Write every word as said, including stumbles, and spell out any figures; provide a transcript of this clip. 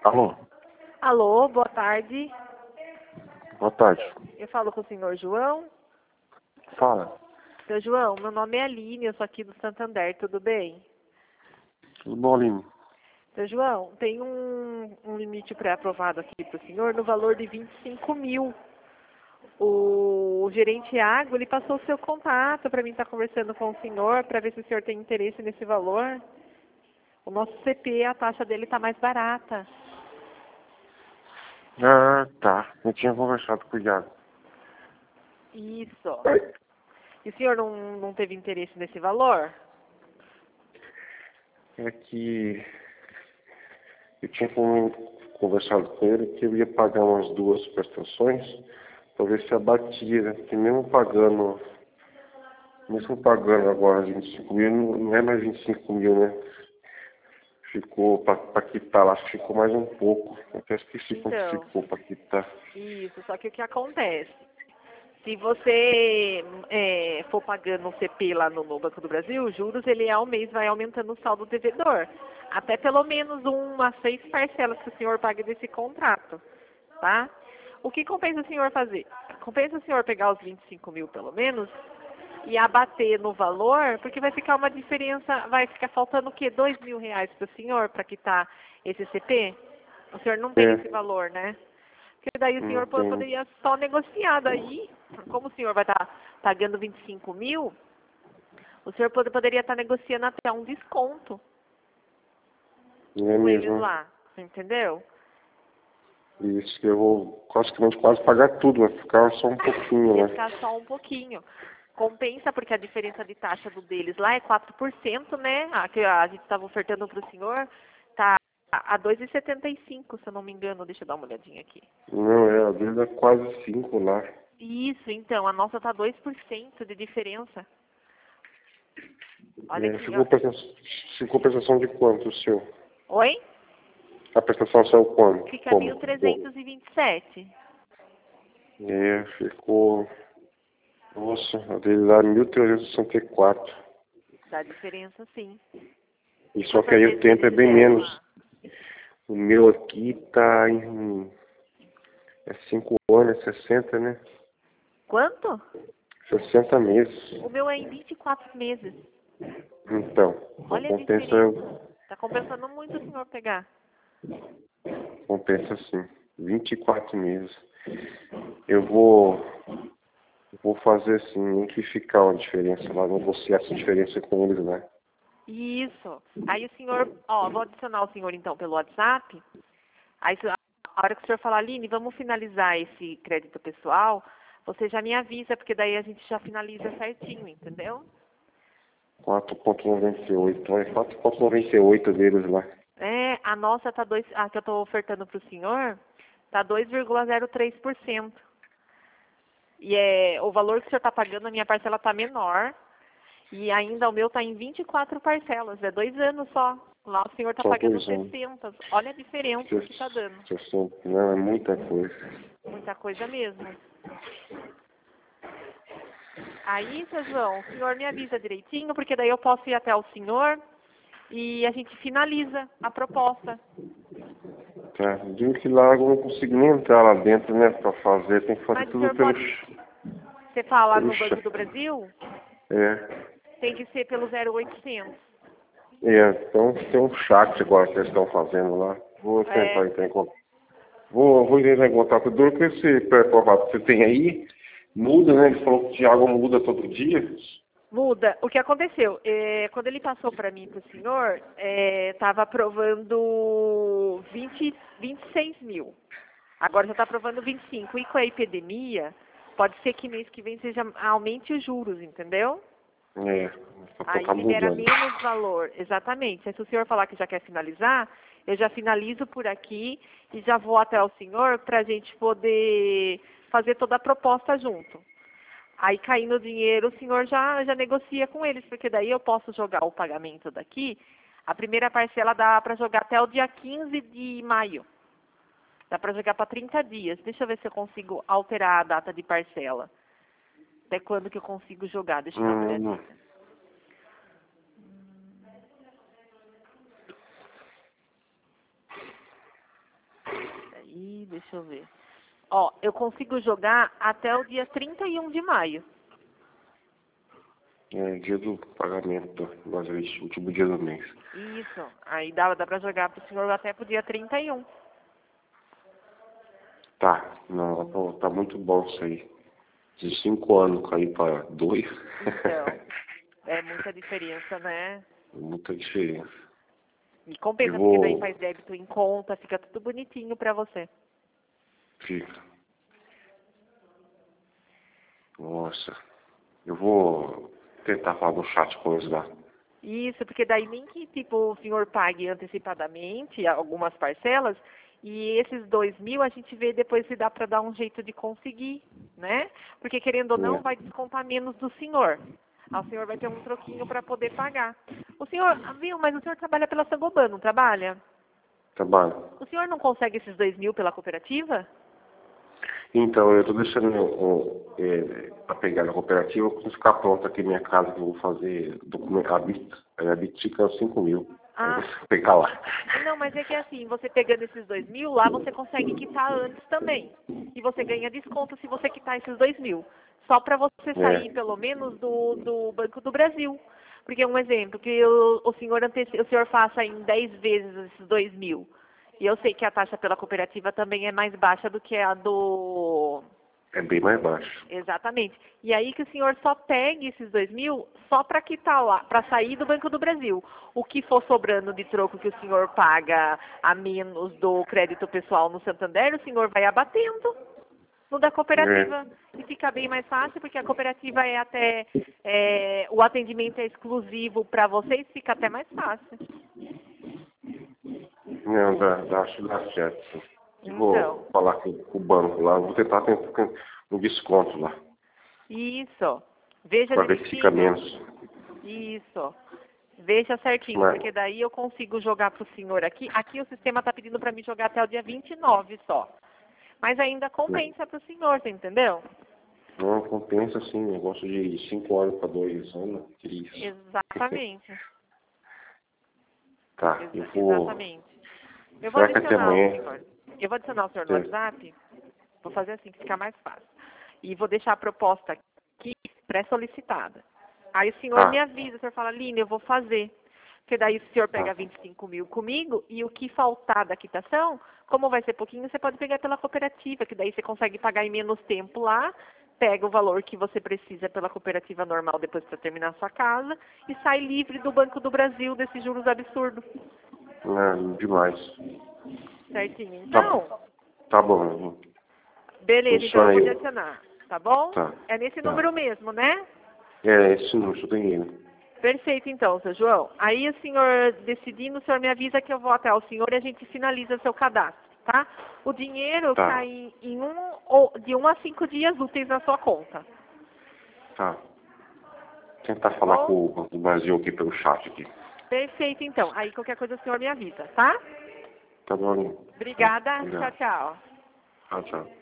Alô? Alô, boa tarde. Boa tarde. Eu falo com o senhor João. Fala. Seu João, meu nome é Aline, eu sou aqui do Santander, tudo bem? Tudo bom, Aline? Seu João, tem um, um limite pré-aprovado aqui para o senhor no valor de vinte e cinco mil. O, o gerente Água, ele passou o seu contato para mim estar conversando com o senhor, para ver se o senhor tem interesse nesse valor. O nosso C P, a taxa dele está mais barata. Ah, tá. Eu tinha conversado com o Iago. Isso. E o senhor não, não teve interesse nesse valor? É que eu tinha con- conversado com ele que eu ia pagar umas duas prestações para ver se abatia, né? Porque mesmo pagando, mesmo pagando agora vinte e cinco mil, não não é mais vinte e cinco mil, né? Ficou, para quitar lá, ficou mais um pouco. Eu até esqueci quanto Então, ficou para quitar. isso, só que o que acontece? Se você é, for pagando um C P lá no, no Banco do Brasil, os juros, ele ao mês vai aumentando o saldo devedor. Até pelo menos uma, seis parcelas que o senhor pague desse contrato, tá? O que compensa o senhor fazer? Compensa o senhor pegar os vinte e cinco mil pelo menos e abater no valor, porque vai ficar uma diferença, vai ficar faltando o quê? Dois mil reais para o senhor para quitar esse C P? O senhor não tem É, esse valor, né? Porque daí o não senhor po- tem. poderia só negociar. Daí, como o senhor vai estar pagando vinte e cinco mil, o senhor pode- poderia estar negociando até um desconto Não é com eles mesmo. lá, entendeu? Isso que eu vou praticamente quase pagar tudo, vai ficar só um pouquinho, Ia né? ficar só um pouquinho. Compensa porque a diferença de taxa do deles lá é quatro por cento, né? A que a gente estava ofertando para o senhor tá a dois e setenta e cinco, se eu não me engano. Deixa eu dar uma olhadinha aqui. Não, é, às vezes é quase cinco lá. Isso, então, a nossa tá dois por cento de diferença. Olha É, aqui, ó. ficou, prestação, ficou prestação de quanto, o seu? Oi? A prestação saiu quanto? Fica Como? mil trezentos e vinte e sete. É, ficou... Nossa, a dele lá é mil trezentos e sessenta e quatro. Dá diferença, sim. E E só que quantas aí o vezes tempo é eles bem devem menos. lá? O meu aqui tá em... É cinco anos, é sessenta, né? Quanto? sessenta meses. O meu é em vinte e quatro meses. Então, então Olha a compensa, diferença. Tá compensando muito o senhor pegar. compensa sim. vinte e quatro meses. Eu vou... Vou fazer assim, tem que ficar uma diferença lá, negociar essa diferença com eles, né? Isso. Aí o senhor, ó, vou adicionar o senhor então pelo WhatsApp. Aí se- a hora que o senhor falar, Aline, vamos finalizar esse crédito pessoal, você já me avisa, porque daí a gente já finaliza certinho, entendeu? quatro vírgula noventa e oito, é quatro vírgula noventa e oito deles lá. É, a nossa tá dois, a que eu tô ofertando pro senhor, tá dois vírgula zero três por cento. E é, o valor que o senhor está pagando, a minha parcela está menor. E ainda o meu está em vinte e quatro parcelas. É dois anos só. Lá o senhor está Só pagando dois anos. sessenta. Olha a diferença que está dando. sessenta, não, é muita coisa. Muita coisa mesmo. Aí, seu João, o senhor me avisa direitinho, porque daí eu posso ir até o senhor e a gente finaliza a proposta. Tá, digo que lá eu não consigo nem entrar lá dentro, né, pra fazer, tem que fazer Mas o tudo senhor pelo, pode... ch- Você fala pelo no Banco chat. do Brasil, É, tem que ser pelo zero oitocentos. é, então tem um chat agora que eles estão fazendo lá. Vou tentar É, entrar em contato. Vou, vou entrar em contato duro com esse pré-aprovado que você tem aí. Muda, né? Ele falou que o Thiago muda todo dia. muda. O que aconteceu? É, quando ele passou para mim, para o senhor, estava aprovando vinte, vinte e seis mil. Agora já está aprovando vinte e cinco. E com a epidemia, pode ser que mês que vem seja, aumente os juros, entendeu? É, só Aí tá libera mudando. menos valor. Exatamente. Aí, se o senhor falar que já quer finalizar, eu já finalizo por aqui e já vou até o senhor para a gente poder fazer toda a proposta junto. Aí, caindo o dinheiro, o senhor já, já negocia com eles, porque daí eu posso jogar o pagamento daqui. A primeira parcela dá para jogar até o dia quinze de maio. Dá para jogar para trinta dias. Deixa eu ver se eu consigo alterar a data de parcela. Até quando que eu consigo jogar? Deixa eu dar uma Hum, olhadinha. Ih, deixa eu ver. Ó, eu consigo jogar até o dia trinta e um de maio. É dia do pagamento, mas é o último dia do mês. Isso. Aí dá, dá pra jogar pro senhor até pro dia trinta e um. Tá, não, pô, tá muito bom isso aí. De cinco anos cair para dois. Então, é muita diferença, né? Muita diferença. E compensa, Eu porque daí vou... faz débito em conta, fica tudo bonitinho pra você. Fica. Nossa. Eu vou tentar falar no chat com eles lá. Isso, porque daí nem que tipo o senhor pague antecipadamente algumas parcelas e esses dois mil a gente vê depois se dá para dar um jeito de conseguir, né? Porque querendo ou não É. vai descontar menos do senhor. Aí o senhor vai ter um troquinho para poder pagar. O senhor, ah, viu, mas o senhor trabalha pela Sangoban, não trabalha? Trabalho. O senhor não consegue esses dois mil pela cooperativa? Então, eu estou deixando um, é, para pegar na cooperativa, quando ficar pronta aqui minha casa, que eu vou fazer documento, a bit, a bit fica cinco mil. Aí eu Ah, vou pegar lá. não, mas é que assim, você pegando esses dois mil, lá você consegue quitar antes também. E você ganha desconto se você quitar esses dois mil. Só para você sair, É, pelo menos, do, do Banco do Brasil. Porque um exemplo, que o, o, senhor anteci, o senhor faça em dez vezes esses dois mil. E eu sei que a taxa pela cooperativa também é mais baixa do que a do... é bem mais baixo. Exatamente. E aí que o senhor só pegue esses dois mil só para quitar lá, para sair do Banco do Brasil. O que for sobrando de troco que o senhor paga a menos do crédito pessoal no Santander, o senhor vai abatendo no da cooperativa. É. E fica bem mais fácil, porque a cooperativa é até, é, o atendimento é exclusivo para vocês, fica até mais fácil. Não, dá, dá, acho que dá certo. Sim. Eu vou Então, falar com, com o banco lá, vou tentar ter um, um desconto lá, isso. Veja para ver se fica direitinho. menos. Isso. Veja certinho, Mas, porque daí eu consigo jogar para o senhor aqui. Aqui o sistema está pedindo para mim jogar até o dia vinte e nove só. Mas ainda compensa para o senhor, você entendeu? não compensa assim, negócio de cinco anos para dois anos, que isso. Exatamente. Tá, Exa- eu vou. exatamente. Eu vou Será que até adicionar o amanhã? senhor. Eu vou adicionar o senhor no É. WhatsApp. Vou fazer assim, que fica mais fácil. E vou deixar a proposta aqui pré-solicitada. Aí o senhor me Tá, avisa, o senhor fala, Lina, eu vou fazer. Porque daí o senhor pega tá. vinte e cinco mil comigo e o que faltar da quitação, como vai ser pouquinho, você pode pegar pela cooperativa, que daí você consegue pagar em menos tempo lá, pega o valor que você precisa pela cooperativa normal depois para terminar a sua casa e sai livre do Banco do Brasil desses juros absurdos. Não, demais. Certinho? Tá, Então, tá bom. beleza, então Funciona eu vou aí. te adicionar, tá bom? Tá, É nesse tá. número mesmo, né? É, esse não, eu tenho ele. Perfeito, então, seu João. Aí o senhor decidindo, o senhor me avisa que eu vou até o senhor e a gente finaliza seu cadastro, tá? O dinheiro Tá, cai em um, ou de um a cinco dias úteis na sua conta. tá. Tentar Tá falar bom? com o Banco do Brasil aqui pelo chat aqui. Perfeito, então. Aí qualquer coisa o senhor me avisa, tá? Tá bom? Obrigada. Tchau, Obrigado. tchau. Tchau, tchau.